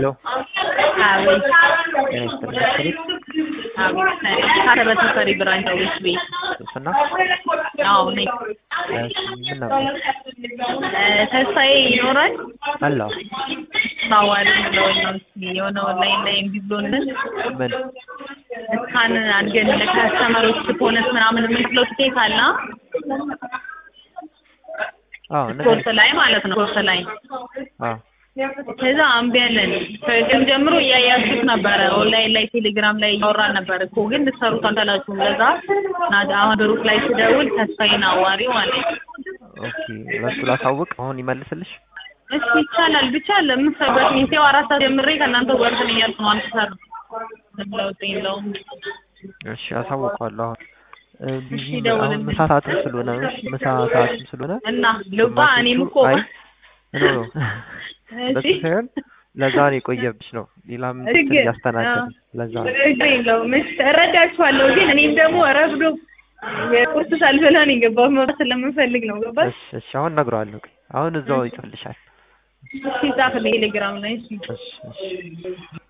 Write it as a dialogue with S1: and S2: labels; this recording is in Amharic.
S1: ሄሎ
S2: አቤት
S1: ጤና
S2: አቤት ተፈሪ ብራንች ኦፊስ ቤት
S1: ሱስና
S2: አዎ ነኝ።
S1: ምን ነበር
S2: ተስፋዬ ይኖራል
S1: አላው
S2: ማዋሪ ነው የሆነ ኦንላይን ላይ እንዲብሎንን
S1: ምን
S2: እስካን አድርገን ለካስተመሮች ቦነስ ምናምን የምንለው ትኬት አለ ኮርስ ላይ ማለት ነው ኮርስ ላይ ከዛ አምቢ ያለን ከቅድም ጀምሮ እያያችሁት ነበረ ኦንላይን ላይ ቴሌግራም ላይ እያወራን ነበር እኮ ግን ልትሰሩት አልቻላችሁም። ለዛ አሁን ግሩፕ ላይ ስደውል ተስፋዬን አዋሪው ማለት
S1: ኦኬ ለሱ ላሳውቅ አሁን ይመልስልሽ።
S2: እሺ ይቻላል ብቻ ለምትሰሩት ይሄው 4 ሰዓት ጀምሬ ከእናንተ ጋር ነኝ ያልኩ ነው አንተሰሩ ለውጤን ነው።
S1: እሺ አሳውቀዋለሁ። ቢዚ አሁን ምሳ ሰዓትም ስለሆነ ምሳ ሰዓትም ስለሆነ
S2: እና ልባ እኔም እኮ
S1: ነው በተሰር ለዛ ነው የቆየብሽ ነው ሌላም ያስተናገደ ለዛ
S2: ነው ምሽ እረዳችኋለሁ። ግን እኔም ደግሞ ረፍዶ የቁርስ ሳልበላ ነው የገባው ማለት ስለምፈልግ ነው ገባሽ?
S1: እሺ አሁን ነግረዋለሁ። አሁን እዛው ይጽፍልሻል።
S2: ሲጻፍ ቴሌግራም ላይ እሺ